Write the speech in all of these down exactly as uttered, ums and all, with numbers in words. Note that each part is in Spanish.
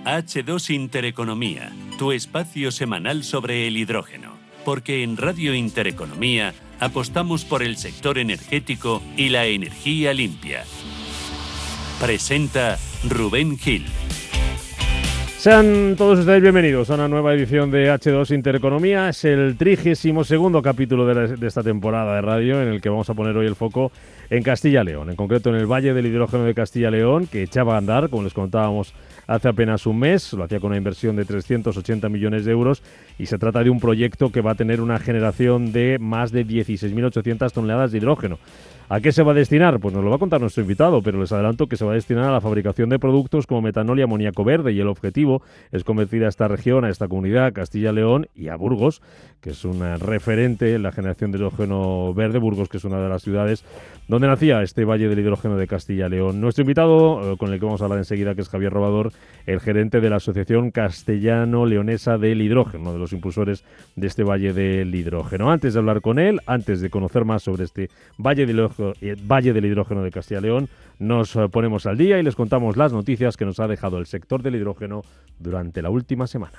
hache dos Intereconomía, tu espacio semanal sobre el hidrógeno. Porque en Radio Intereconomía apostamos por el sector energético y la energía limpia. Presenta Rubén Gil. Sean todos ustedes bienvenidos a una nueva edición de hache dos Intereconomía. Es el trigésimo segundo capítulo de, la, de esta temporada de radio en el que vamos a poner hoy el foco en Castilla y León, en concreto en el Valle del Hidrógeno de Castilla y León, que echaba a andar, como les contábamos hace apenas un mes. Lo hacía con una inversión de trescientos ochenta millones de euros y se trata de un proyecto que va a tener una generación de más de dieciséis mil ochocientas toneladas de hidrógeno. ¿A qué se va a destinar? Pues nos lo va a contar nuestro invitado, pero les adelanto que se va a destinar a la fabricación de productos como metanol y amoníaco verde, y el objetivo es convertir a esta región, a esta comunidad, Castilla y León y a Burgos, que es un referente en la generación de hidrógeno verde. Burgos, que es una de las ciudades donde nacía este Valle del Hidrógeno de Castilla y León. Nuestro invitado, con el que vamos a hablar enseguida, que es Javier Robador, el gerente de la Asociación Castellano-Leonesa del Hidrógeno, uno de los impulsores de este Valle del Hidrógeno. Antes de hablar con él, antes de conocer más sobre este Valle del Hidrógeno, Valle del Hidrógeno de Castilla y León, nos ponemos al día y les contamos las noticias que nos ha dejado el sector del hidrógeno durante la última semana.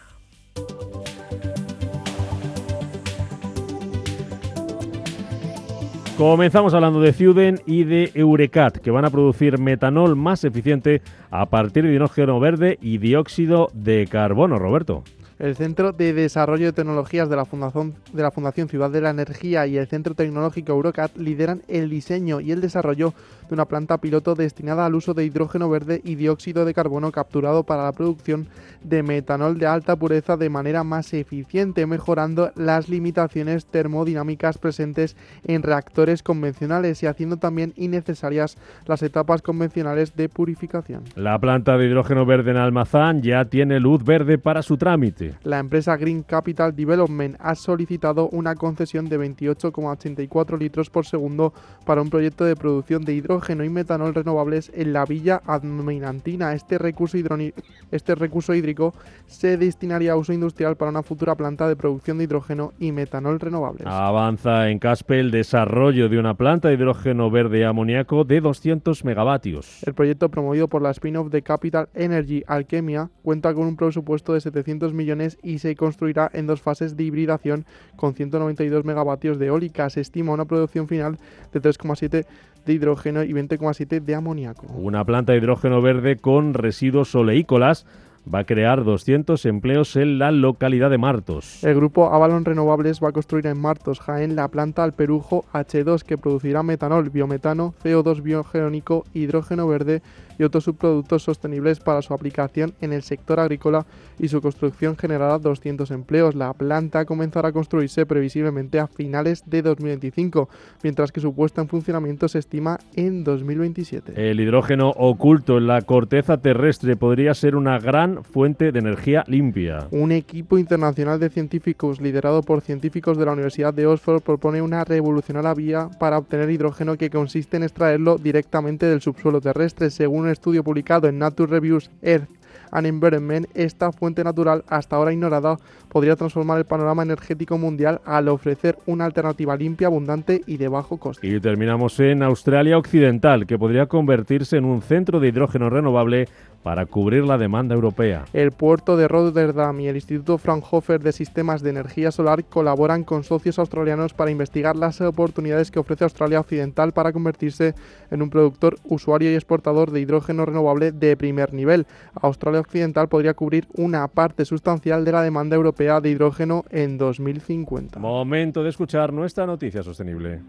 Comenzamos hablando de Ciuden y de Eurecat, que van a producir metanol más eficiente a partir de hidrógeno verde y dióxido de carbono. Roberto. El Centro de Desarrollo de Tecnologías de la Fundación, de la Fundación Ciudad de la Energía y el Centro Tecnológico Eurecat lideran el diseño y el desarrollo de una planta piloto destinada al uso de hidrógeno verde y dióxido de carbono capturado para la producción de metanol de alta pureza de manera más eficiente, mejorando las limitaciones termodinámicas presentes en reactores convencionales y haciendo también innecesarias las etapas convencionales de purificación. La planta de hidrógeno verde en Almazán ya tiene luz verde para su trámite. La empresa Green Capital Development ha solicitado una concesión de veintiocho coma ochenta y cuatro litros por segundo para un proyecto de producción de hidrógeno y metanol renovables en la Villa Adminantina. Este recurso, hidroni- este recurso hídrico se destinaría a uso industrial para una futura planta de producción de hidrógeno y metanol renovables. Avanza en Caspe el desarrollo de una planta de hidrógeno verde y amoníaco de doscientos megavatios. El proyecto, promovido por la spin-off de Capital Energy Alchemia, cuenta con un presupuesto de setecientos millones y se construirá en dos fases de hibridación con ciento noventa y dos megavatios de eólica. Se estima una producción final de tres coma siete de hidrógeno y veinte coma siete de amoníaco. Una planta de hidrógeno verde con residuos oleícolas va a crear doscientos empleos en la localidad de Martos. El grupo Avalon Renovables va a construir en Martos, Jaén, la planta Alperujo hache dos, que producirá metanol, biometano, ce o dos biogénico, hidrógeno verde y otros subproductos sostenibles para su aplicación en el sector agrícola, y su construcción generará doscientos empleos. La planta comenzará a construirse previsiblemente a finales de dos mil veinticinco, mientras que su puesta en funcionamiento se estima en dos mil veintisiete. El hidrógeno oculto en la corteza terrestre podría ser una gran fuente de energía limpia. Un equipo internacional de científicos liderado por científicos de la Universidad de Oxford propone una revolucionaria vía para obtener hidrógeno, que consiste en extraerlo directamente del subsuelo terrestre. Según un estudio publicado en Nature Reviews Earth and Environment, esta fuente natural, hasta ahora ignorada, podría transformar el panorama energético mundial al ofrecer una alternativa limpia, abundante y de bajo coste. Y terminamos en Australia Occidental, que podría convertirse en un centro de hidrógeno renovable para cubrir la demanda europea. El puerto de Rotterdam y el Instituto Fraunhofer de Sistemas de Energía Solar colaboran con socios australianos para investigar las oportunidades que ofrece Australia Occidental para convertirse en un productor, usuario y exportador de hidrógeno renovable de primer nivel. Australia Occidental podría cubrir una parte sustancial de la demanda europea de hidrógeno en dos mil cincuenta. Momento de escuchar nuestra noticia sostenible.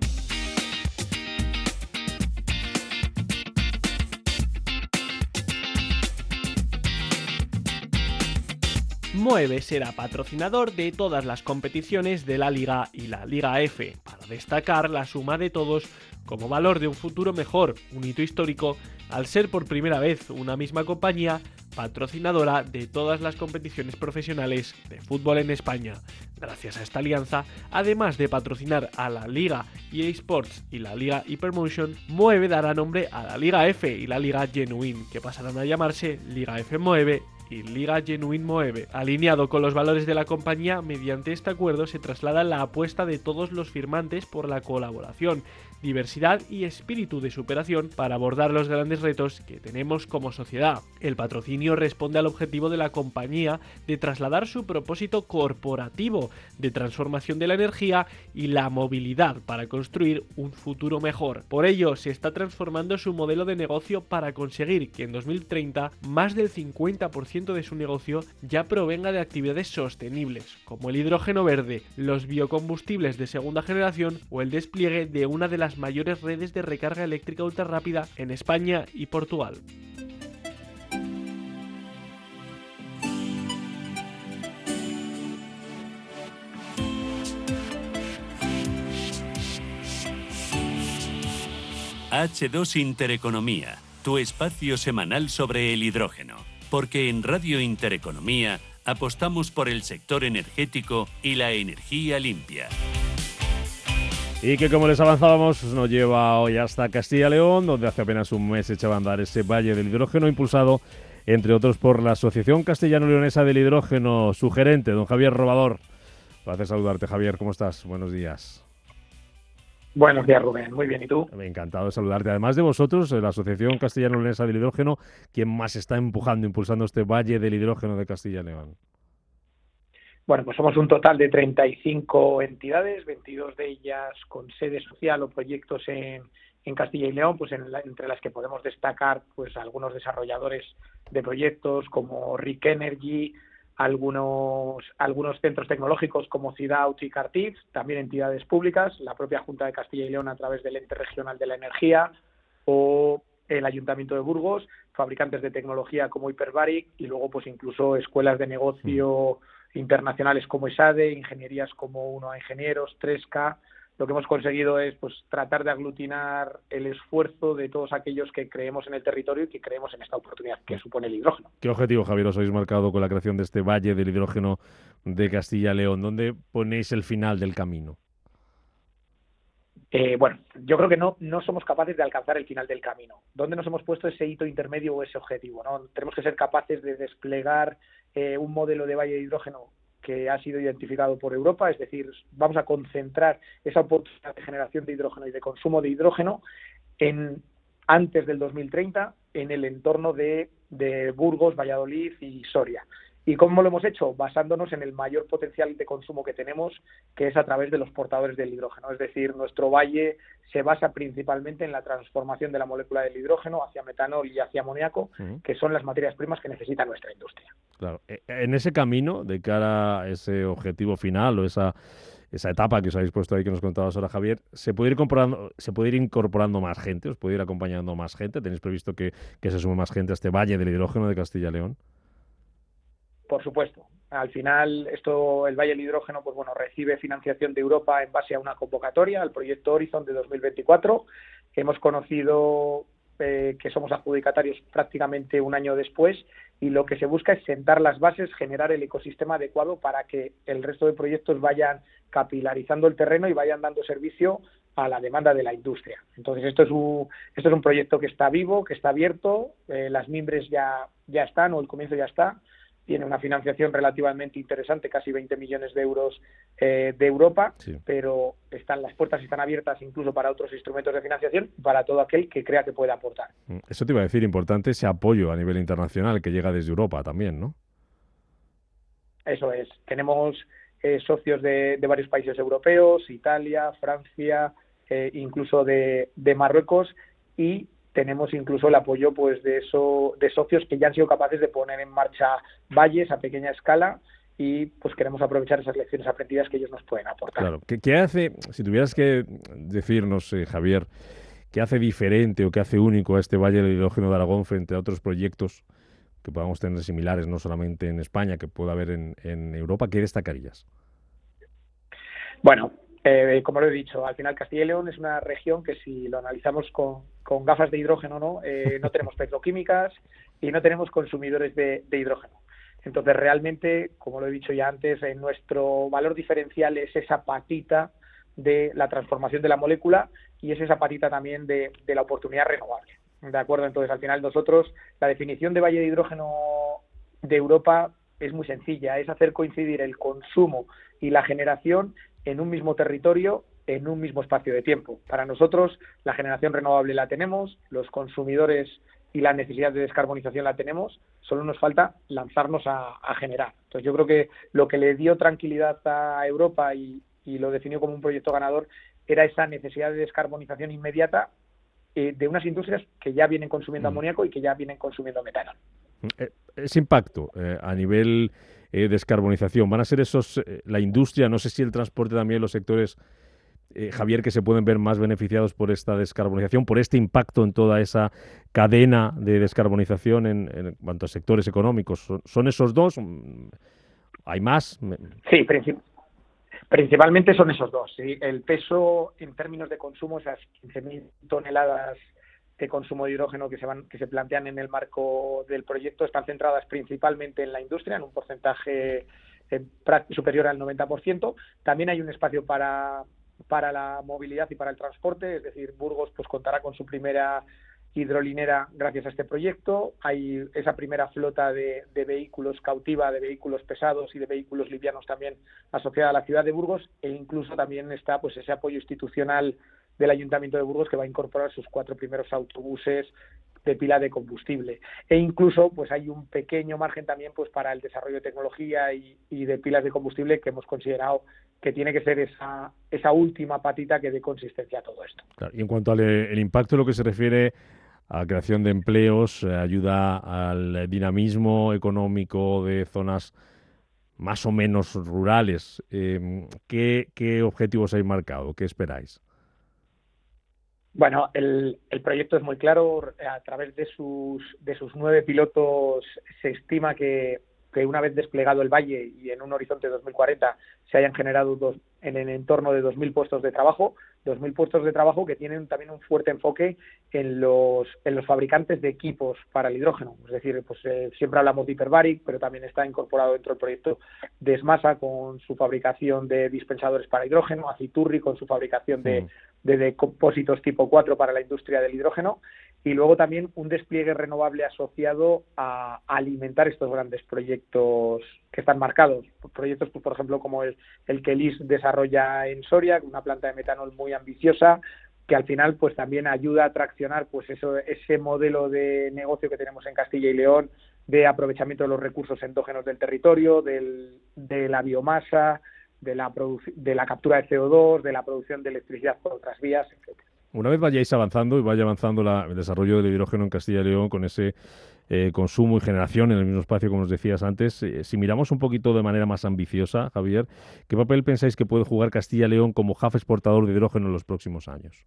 Moeve será patrocinador de todas las competiciones de la Liga y la Liga F, para destacar la suma de todos como valor de un futuro mejor, un hito histórico, al ser por primera vez una misma compañía patrocinadora de todas las competiciones profesionales de fútbol en España. Gracias a esta alianza, además de patrocinar a la Liga E A Sports y la Liga Hypermotion, Moeve dará nombre a la Liga F y la Liga Genuine, que pasarán a llamarse Liga F Moeve y Liga Genuine Moeve. Alineado con los valores de la compañía, mediante este acuerdo se traslada la apuesta de todos los firmantes por la colaboración, diversidad y espíritu de superación para abordar los grandes retos que tenemos como sociedad. El patrocinio responde al objetivo de la compañía de trasladar su propósito corporativo de transformación de la energía y la movilidad para construir un futuro mejor. Por ello, se está transformando su modelo de negocio para conseguir que en dos mil treinta más del cincuenta por ciento de su negocio ya provenga de actividades sostenibles, como el hidrógeno verde, los biocombustibles de segunda generación o el despliegue de una de las mayores redes de recarga eléctrica ultrarrápida en España y Portugal. H dos Intereconomía, tu espacio semanal sobre el hidrógeno. Porque en Radio Intereconomía apostamos por el sector energético y la energía limpia. Y que, como les avanzábamos, nos lleva hoy hasta Castilla y León, donde hace apenas un mes echaba a andar ese Valle del Hidrógeno, impulsado, entre otros, por la Asociación Castellano-Leonesa del Hidrógeno, su gerente, don Javier Robador. Placer saludarte, Javier. ¿Cómo estás? Buenos días. Buenos días, Rubén. Muy bien, ¿y tú? Encantado de saludarte. Además de vosotros, la Asociación Castellano-Leonesa del Hidrógeno, ¿quién más está empujando, impulsando este Valle del Hidrógeno de Castilla y León? Bueno, pues somos un total de treinta y cinco entidades, veintidós de ellas con sede social o proyectos en, en Castilla y León, pues en la, entre las que podemos destacar pues algunos desarrolladores de proyectos como Rick Energy, algunos algunos centros tecnológicos como Cidaut y Cartif, también entidades públicas, la propia Junta de Castilla y León a través del Ente Regional de la Energía o el Ayuntamiento de Burgos, fabricantes de tecnología como Hyperbaric y luego pues incluso escuelas de negocio internacionales como ESADE, ingenierías como Uno a Ingenieros, tres K. Lo que hemos conseguido es pues tratar de aglutinar el esfuerzo de todos aquellos que creemos en el territorio y que creemos en esta oportunidad que supone el hidrógeno. ¿Qué objetivo, Javier, os habéis marcado con la creación de este Valle del Hidrógeno de Castilla y León? ¿Dónde ponéis el final del camino? Eh, bueno, yo creo que no, no somos capaces de alcanzar el final del camino. ¿Dónde nos hemos puesto ese hito intermedio o ese objetivo? ¿No? Tenemos que ser capaces de desplegar eh, un modelo de valle de hidrógeno que ha sido identificado por Europa, es decir, vamos a concentrar esa oportunidad de generación de hidrógeno y de consumo de hidrógeno en antes del dos mil treinta en el entorno de, de Burgos, Valladolid y Soria. ¿Y cómo lo hemos hecho? Basándonos en el mayor potencial de consumo que tenemos, que es a través de los portadores del hidrógeno. Es decir, nuestro valle se basa principalmente en la transformación de la molécula del hidrógeno hacia metanol y hacia amoníaco, uh-huh. que son las materias primas que necesita nuestra industria. Claro. En ese camino, de cara a ese objetivo final o esa, esa etapa que os habéis puesto ahí, que nos contabas ahora, Javier, ¿se puede ir incorporando, se puede ir incorporando más gente? ¿Os puede ir acompañando más gente? ¿Tenéis previsto que, que se sume más gente a este Valle del Hidrógeno de Castilla y León? Por supuesto. Al final, esto, el Valle del Hidrógeno, pues bueno, recibe financiación de Europa en base a una convocatoria, al proyecto Horizon de dos mil veinticuatro. Hemos conocido eh, que somos adjudicatarios prácticamente un año después y lo que se busca es sentar las bases, generar el ecosistema adecuado para que el resto de proyectos vayan capilarizando el terreno y vayan dando servicio a la demanda de la industria. Entonces, esto es un, esto es un proyecto que está vivo, que está abierto, eh, las mimbres ya, ya están o el comienzo ya está. Tiene una financiación relativamente interesante, casi veinte millones de euros eh, de Europa, sí. Pero están las puertas están abiertas incluso para otros instrumentos de financiación, para todo aquel que crea que pueda aportar. Eso te iba a decir, importante ese apoyo a nivel internacional que llega desde Europa también, ¿no? Eso es. Tenemos eh, socios de, de varios países europeos, Italia, Francia, eh, incluso de, de Marruecos, y tenemos incluso el apoyo pues de eso de socios que ya han sido capaces de poner en marcha valles a pequeña escala y pues queremos aprovechar esas lecciones aprendidas que ellos nos pueden aportar. Claro. ¿Qué, qué hace, si tuvieras que decirnos, eh, Javier, qué hace diferente o qué hace único a este Valle del Hidrógeno de Aragón frente a otros proyectos que podamos tener similares, no solamente en España, que pueda haber en, en Europa? ¿Qué destacarías? Bueno, Eh, como lo he dicho, al final Castilla y León es una región que si lo analizamos con, con gafas de hidrógeno, no eh, no tenemos petroquímicas y no tenemos consumidores de, de hidrógeno. Entonces, realmente, como lo he dicho ya antes, eh, nuestro valor diferencial es esa patita de la transformación de la molécula y es esa patita también de, de la oportunidad renovable. ¿De acuerdo? Entonces, al final nosotros, la definición de valle de hidrógeno de Europa es muy sencilla, es hacer coincidir el consumo y la generación en un mismo territorio, en un mismo espacio de tiempo. Para nosotros la generación renovable la tenemos, los consumidores y la necesidad de descarbonización la tenemos, solo nos falta lanzarnos a, a generar. Entonces yo creo que lo que le dio tranquilidad a Europa y, y lo definió como un proyecto ganador era esa necesidad de descarbonización inmediata eh, de unas industrias que ya vienen consumiendo Mm. amoníaco y que ya vienen consumiendo metano. Eh, ese impacto eh, a nivel eh, descarbonización, ¿van a ser esos, eh, la industria, no sé si el transporte también, los sectores, eh, Javier, que se pueden ver más beneficiados por esta descarbonización, por este impacto en toda esa cadena de descarbonización en, en cuanto a sectores económicos? ¿Son, son esos dos? ¿Hay más? Sí, princip principalmente son esos dos. ¿Sí? El peso en términos de consumo, esas quince mil toneladas de consumo de hidrógeno que se van que se plantean en el marco del proyecto, están centradas principalmente en la industria, en un porcentaje eh, superior al noventa por ciento. También hay un espacio para para la movilidad y para el transporte, es decir, Burgos pues contará con su primera hidrolinera gracias a este proyecto. Hay esa primera flota de, de vehículos cautiva, de vehículos pesados y de vehículos livianos también asociada a la ciudad de Burgos, e incluso también está pues ese apoyo institucional del Ayuntamiento de Burgos, que va a incorporar sus cuatro primeros autobuses de pila de combustible. E incluso pues hay un pequeño margen también pues para el desarrollo de tecnología y, y de pilas de combustible, que hemos considerado que tiene que ser esa, esa última patita que dé consistencia a todo esto. Claro, y en cuanto al el impacto, lo que se refiere a creación de empleos, eh, ayuda al dinamismo económico de zonas más o menos rurales, eh, ¿qué, ¿qué objetivos hay marcado? ¿Qué esperáis? Bueno, el, el proyecto es muy claro. A través de sus, de sus nueve pilotos se estima que, que una vez desplegado el valle y en un horizonte de dos mil cuarenta se hayan generado dos, en el entorno de dos mil puestos de trabajo, dos mil puestos de trabajo que tienen también un fuerte enfoque en los, en los fabricantes de equipos para el hidrógeno. Es decir, pues eh, siempre hablamos de Hyperbaric, pero también está incorporado dentro del proyecto Desmasa con su fabricación de dispensadores para hidrógeno, Aciturri con su fabricación de, de, de compósitos tipo cuatro para la industria del hidrógeno, y luego también un despliegue renovable asociado a, a alimentar estos grandes proyectos que están marcados. Proyectos, pues, por ejemplo, como el, el que el I S desarrolla en Soria, una planta de metanol muy ambiciosa, que al final pues también ayuda a traccionar pues eso, ese modelo de negocio que tenemos en Castilla y León de aprovechamiento de los recursos endógenos del territorio, del, de la biomasa, de la, de la captura de C O dos, de la producción de electricidad por otras vías, etcétera. Una vez vayáis avanzando y vaya avanzando la, el desarrollo del hidrógeno en Castilla y León con ese eh, consumo y generación en el mismo espacio, como nos decías antes, eh, si miramos un poquito de manera más ambiciosa, Javier, ¿qué papel pensáis que puede jugar Castilla y León como hub exportador de hidrógeno en los próximos años?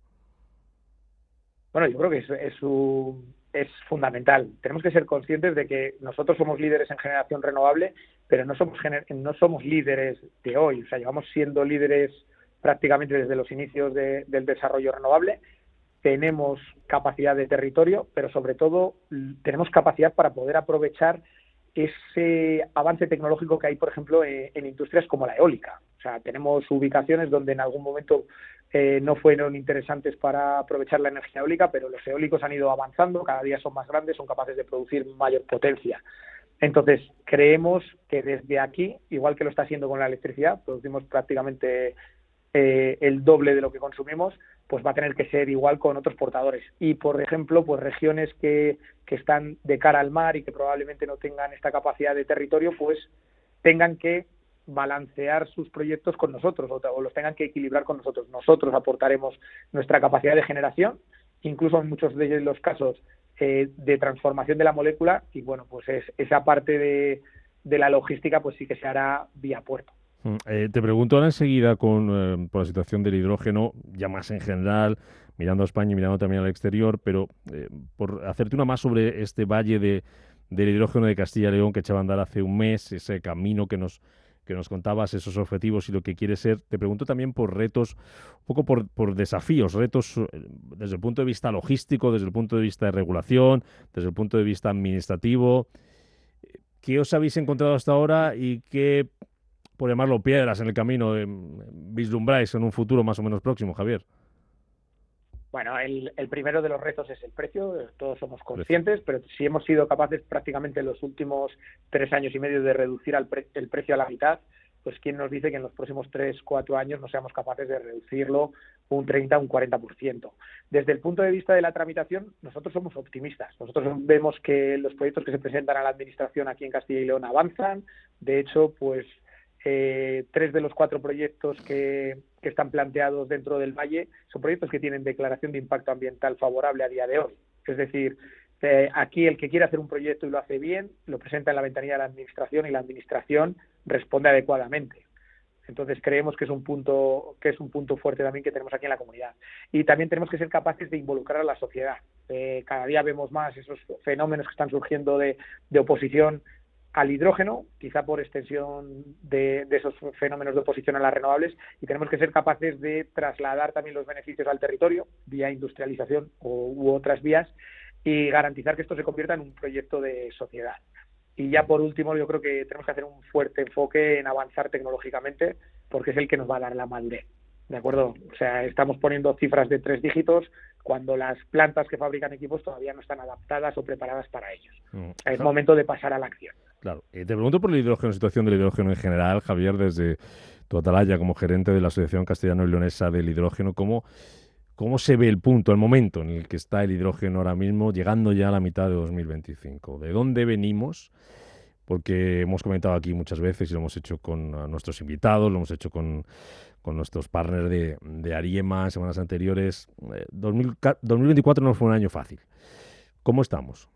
Bueno, yo creo que es, es, un, es fundamental. Tenemos que ser conscientes de que nosotros somos líderes en generación renovable, pero no somos, gener no somos líderes de hoy. O sea, llevamos siendo líderes prácticamente desde los inicios de, del desarrollo renovable. Tenemos capacidad de territorio, pero sobre todo tenemos capacidad para poder aprovechar ese avance tecnológico que hay, por ejemplo, en, en industrias como la eólica. O sea, tenemos ubicaciones donde en algún momento eh, no fueron interesantes para aprovechar la energía eólica, pero los eólicos han ido avanzando, cada día son más grandes, son capaces de producir mayor potencia. Entonces, creemos que desde aquí, igual que lo está haciendo con la electricidad, producimos prácticamente Eh, el doble de lo que consumimos, pues va a tener que ser igual con otros portadores. Y, por ejemplo, pues regiones que, que están de cara al mar y que probablemente no tengan esta capacidad de territorio, pues tengan que balancear sus proyectos con nosotros o, o los tengan que equilibrar con nosotros. Nosotros aportaremos nuestra capacidad de generación, incluso en muchos de los casos eh, de transformación de la molécula, y bueno, pues es, esa parte de, de la logística pues sí que se hará vía puerto. Eh, te pregunto ahora enseguida con, eh, por la situación del hidrógeno, ya más en general, mirando a España y mirando también al exterior, pero eh, por hacerte una más sobre este valle de, del hidrógeno de Castilla y León que echaba a andar hace un mes, ese camino que nos, que nos contabas, esos objetivos y lo que quiere ser. Te pregunto también por retos, un poco por, por desafíos, retos eh, desde el punto de vista logístico, desde el punto de vista de regulación, desde el punto de vista administrativo. ¿Qué os habéis encontrado hasta ahora y qué, por llamarlo, piedras en el camino, eh, vislumbráis en un futuro más o menos próximo, Javier? Bueno, el, el primero de los retos es el precio, todos somos conscientes, pero si hemos sido capaces prácticamente en los últimos tres años y medio de reducir al pre, el precio a la mitad, pues quién nos dice que en los próximos tres, cuatro años no seamos capaces de reducirlo un treinta, un cuarenta por ciento. Desde el punto de vista de la tramitación, nosotros somos optimistas. Nosotros vemos que los proyectos que se presentan a la Administración aquí en Castilla y León avanzan. De hecho, pues eh, tres de los cuatro proyectos que, que están planteados dentro del Valle son proyectos que tienen declaración de impacto ambiental favorable a día de hoy. Es decir, eh, aquí el que quiere hacer un proyecto y lo hace bien, lo presenta en la ventanilla de la Administración y la Administración responde adecuadamente. Entonces creemos que es un punto que es un punto fuerte también que tenemos aquí en la comunidad. Y también tenemos que ser capaces de involucrar a la sociedad. Eh, cada día vemos más esos fenómenos que están surgiendo de, de oposición al hidrógeno, quizá por extensión de, de esos fenómenos de oposición a las renovables, y tenemos que ser capaces de trasladar también los beneficios al territorio, vía industrialización o, u otras vías, y garantizar que esto se convierta en un proyecto de sociedad. Y ya por último, yo creo que tenemos que hacer un fuerte enfoque en avanzar tecnológicamente, porque es el que nos va a dar la madurez, ¿de acuerdo? O sea, estamos poniendo cifras de tres dígitos cuando las plantas que fabrican equipos todavía no están adaptadas o preparadas para ellos. Mm, es momento de pasar a la acción. Claro. Eh, te pregunto por el hidrógeno, la situación del hidrógeno en general, Javier, desde tu atalaya como gerente de la Asociación Castellano y Leonesa del Hidrógeno, ¿cómo, ¿cómo se ve el punto, el momento en el que está el hidrógeno ahora mismo, llegando ya a la mitad de dos mil veinticinco? ¿De dónde venimos? Porque hemos comentado aquí muchas veces y lo hemos hecho con nuestros invitados, lo hemos hecho con, con nuestros partners de, de Ariema en semanas anteriores. Eh, dos mil veinticuatro no fue un año fácil. ¿Cómo estamos?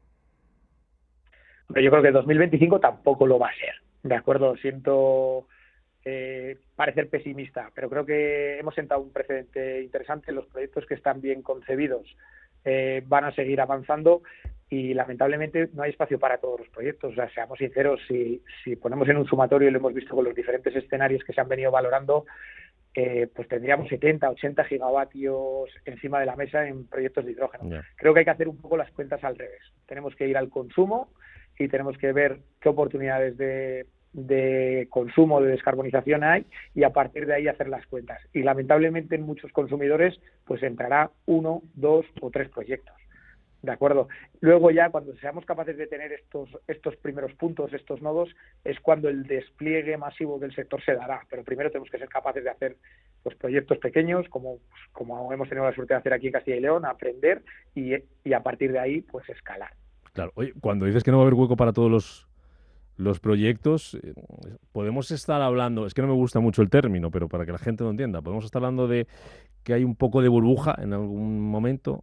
Pero yo creo que dos mil veinticinco tampoco lo va a ser, ¿de acuerdo? Siento eh, parecer pesimista, pero creo que hemos sentado un precedente interesante. Los proyectos que están bien concebidos eh, van a seguir avanzando y lamentablemente no hay espacio para todos los proyectos. O sea, seamos sinceros, si, si ponemos en un sumatorio, y lo hemos visto con los diferentes escenarios que se han venido valorando, eh, pues tendríamos setenta, ochenta gigavatios encima de la mesa en proyectos de hidrógeno. Yeah. Creo que hay que hacer un poco las cuentas al revés. Tenemos que ir al consumo y tenemos que ver qué oportunidades de, de consumo, de descarbonización hay, y a partir de ahí hacer las cuentas. Y lamentablemente en muchos consumidores pues entrará uno, dos o tres proyectos. ¿De acuerdo? Luego ya cuando seamos capaces de tener estos, estos primeros puntos, estos nodos, es cuando el despliegue masivo del sector se dará. Pero primero tenemos que ser capaces de hacer pues, proyectos pequeños, como, como hemos tenido la suerte de hacer aquí en Castilla y León, aprender y, y a partir de ahí pues escalar. Claro. Oye, cuando dices que no va a haber hueco para todos los, los proyectos, eh, podemos estar hablando, es que no me gusta mucho el término, pero para que la gente lo entienda, podemos estar hablando de que hay un poco de burbuja en algún momento.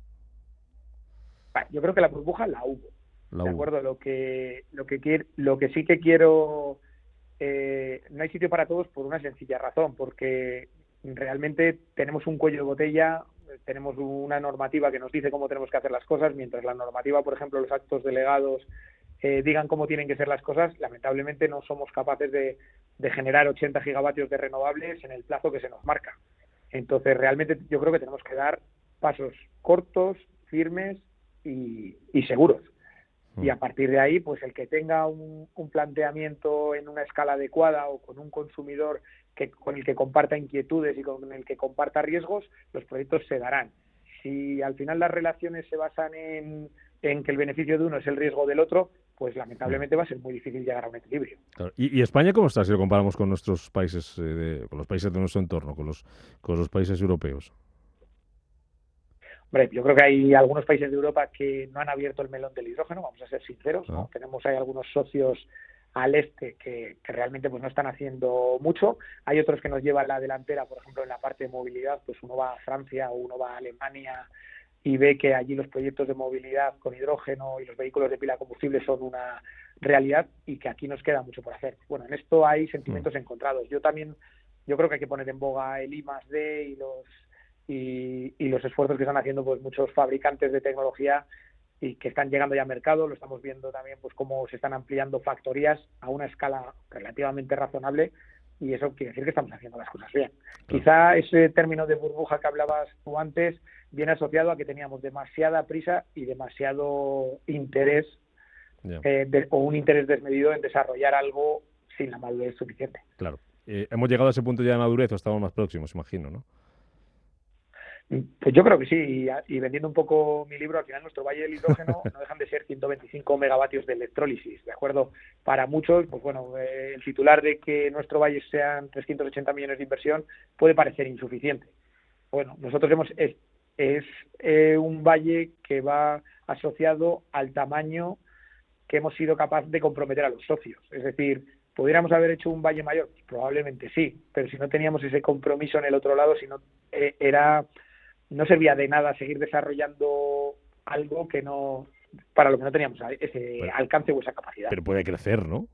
Yo creo que la burbuja la hubo, la ¿de hubo. acuerdo? Lo que, lo que, quiero, lo que sí que quiero, eh, no hay sitio para todos por una sencilla razón, porque realmente tenemos un cuello de botella, tenemos una normativa que nos dice cómo tenemos que hacer las cosas, mientras la normativa, por ejemplo, los actos delegados eh, digan cómo tienen que ser las cosas, lamentablemente no somos capaces de, de generar ochenta gigavatios de renovables en el plazo que se nos marca. Entonces, realmente yo creo que tenemos que dar pasos cortos, firmes y, y seguros. Y a partir de ahí, pues el que tenga un, un planteamiento en una escala adecuada o con un consumidor que con el que comparta inquietudes y con el que comparta riesgos, los proyectos se darán. Si al final las relaciones se basan en, en que el beneficio de uno es el riesgo del otro, pues lamentablemente va a ser muy difícil llegar a un equilibrio. Claro. ¿Y, ¿Y España cómo está si lo comparamos con nuestros países, eh, de, con los países de nuestro entorno, con los, con los países europeos? Hombre, yo creo que hay algunos países de Europa que no han abierto el melón del hidrógeno, vamos a ser sinceros, ¿no? Ah. Tenemos ahí algunos socios al este que, que realmente pues no están haciendo mucho. Hay otros que nos llevan la delantera, por ejemplo, en la parte de movilidad, pues uno va a Francia o uno va a Alemania y ve que allí los proyectos de movilidad con hidrógeno y los vehículos de pila de combustible son una realidad y que aquí nos queda mucho por hacer. Bueno, en esto hay sentimientos mm. encontrados. Yo también, yo creo que hay que poner en boga el I más D y los Y, y los esfuerzos que están haciendo pues muchos fabricantes de tecnología y que están llegando ya al mercado. Lo estamos viendo también pues cómo se están ampliando factorías a una escala relativamente razonable y eso quiere decir que estamos haciendo las cosas bien. Claro. Quizá ese término de burbuja que hablabas tú antes viene asociado a que teníamos demasiada prisa y demasiado interés yeah. eh, de, o un interés desmedido en desarrollar algo sin la madurez suficiente. Claro. Eh, hemos llegado a ese punto ya de madurez o estamos más próximos, imagino, ¿no? Pues yo creo que sí, y, y vendiendo un poco mi libro, al final nuestro valle del hidrógeno no dejan de ser ciento veinticinco megavatios de electrólisis, ¿de acuerdo? Para muchos, pues bueno, eh, el titular de que nuestro valle sean trescientos ochenta millones de inversión puede parecer insuficiente. Bueno, nosotros hemos es, es eh, un valle que va asociado al tamaño que hemos sido capaces de comprometer a los socios, es decir, ¿pudiéramos haber hecho un valle mayor? Pues probablemente sí, pero si no teníamos ese compromiso en el otro lado, si no eh, era... no servía de nada seguir desarrollando algo que no para lo que no teníamos ese bueno, alcance o esa capacidad. Pero puede crecer, ¿no?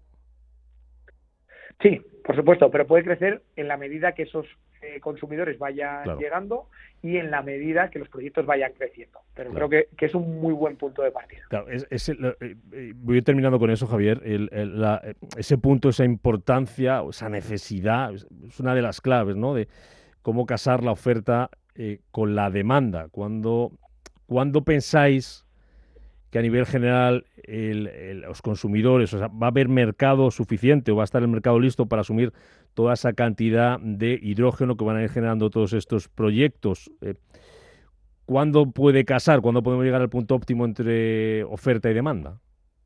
Sí, por supuesto, pero puede crecer en la medida que esos eh, consumidores vayan claro. llegando y en la medida que los proyectos vayan creciendo. Pero claro. creo que, que es un muy buen punto de partida. Claro, es, es el, eh, voy terminando con eso, Javier. El, el, la, ese punto, esa importancia, esa necesidad, es una de las claves, ¿no? De cómo casar la oferta Eh, con la demanda. Cuando, ¿Cuándo pensáis que a nivel general el, el, los consumidores, o sea, va a haber mercado suficiente o va a estar el mercado listo para asumir toda esa cantidad de hidrógeno que van a ir generando todos estos proyectos? Eh, ¿Cuándo puede casar? ¿Cuándo podemos llegar al punto óptimo entre oferta y demanda?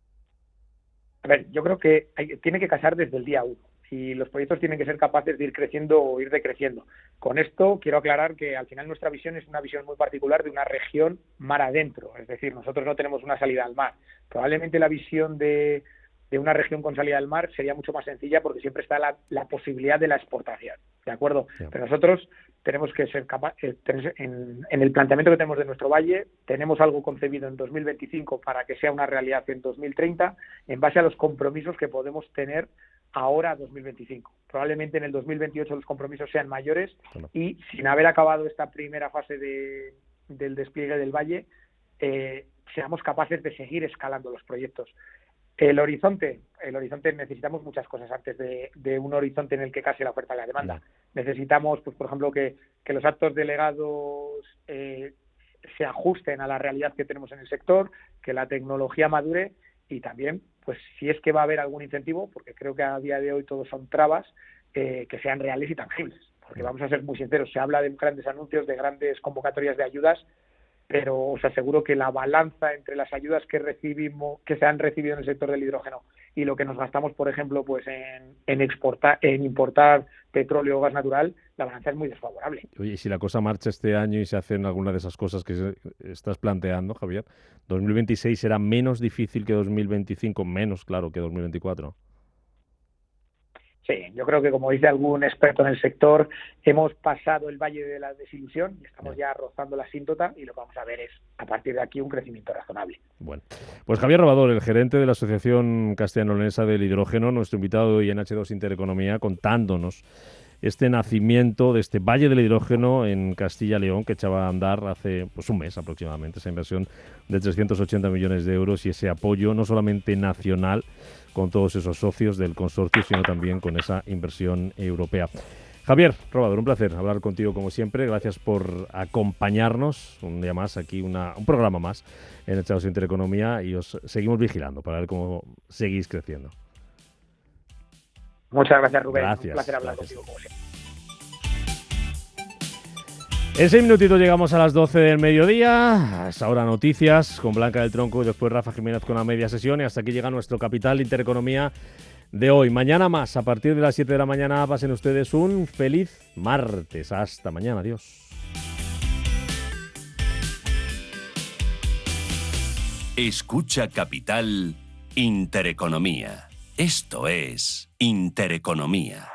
A ver, yo creo que hay, tiene que casar desde el día uno. Y los proyectos tienen que ser capaces de ir creciendo o ir decreciendo. Con esto quiero aclarar que al final nuestra visión es una visión muy particular de una región mar adentro, es decir, nosotros no tenemos una salida al mar. Probablemente la visión de, de una región con salida al mar sería mucho más sencilla porque siempre está la, la posibilidad de la exportación, ¿de acuerdo? Sí. Pero nosotros tenemos que ser capaces, en, en el planteamiento que tenemos de nuestro valle, tenemos algo concebido en dos mil veinticinco para que sea una realidad en dos mil treinta, en base a los compromisos que podemos tener ahora dos mil veinticinco. Probablemente en el dos mil veintiocho los compromisos sean mayores bueno. y sin haber acabado esta primera fase de, del despliegue del valle, eh, seamos capaces de seguir escalando los proyectos. El horizonte, el horizonte necesitamos muchas cosas antes de, de un horizonte en el que case la oferta y la demanda. No. Necesitamos, pues por ejemplo, que, que los actos delegados eh, se ajusten a la realidad que tenemos en el sector, que la tecnología madure y también, pues si es que va a haber algún incentivo, porque creo que a día de hoy todos son trabas, eh, que sean reales y tangibles. Porque vamos a ser muy sinceros, se habla de grandes anuncios, de grandes convocatorias de ayudas, pero os aseguro que la balanza entre las ayudas que recibimos, que se han recibido en el sector del hidrógeno y lo que nos gastamos, por ejemplo, pues en, en exportar, en importar petróleo o gas natural, la balanza es muy desfavorable. Oye, y si la cosa marcha este año y se hacen alguna de esas cosas que estás planteando, Javier, ¿dos mil veintiséis será menos difícil que dos mil veinticinco? Menos, claro, que dos mil veinticuatro. Sí, yo creo que, como dice algún experto en el sector, hemos pasado el valle de la desilusión y estamos ya rozando la asíntota y lo que vamos a ver es, a partir de aquí, un crecimiento razonable. Bueno, pues Javier Robador, el gerente de la Asociación Castellano-Leonesa del Hidrógeno, nuestro invitado hoy en H dos Intereconomía, contándonos este nacimiento de este Valle del Hidrógeno en Castilla-León que echaba a andar hace pues un mes aproximadamente, esa inversión de trescientos ochenta millones de euros y ese apoyo no solamente nacional con todos esos socios del consorcio, sino también con esa inversión europea. Javier Robador, un placer hablar contigo como siempre. Gracias por acompañarnos un día más aquí, una, un programa más en H dos Intereconomía y os seguimos vigilando para ver cómo seguís creciendo. Muchas gracias, Rubén. Gracias, un placer hablar gracias. contigo como siempre. En seis minutitos llegamos a las doce del mediodía. Es ahora noticias con Blanca del Tronco y después Rafa Jiménez con la media sesión. Y hasta aquí llega nuestro Capital Intereconomía de hoy. Mañana más, a partir de las siete de la mañana. Pasen ustedes un feliz martes. Hasta mañana. Adiós. Escucha Capital Intereconomía. Esto es Intereconomía.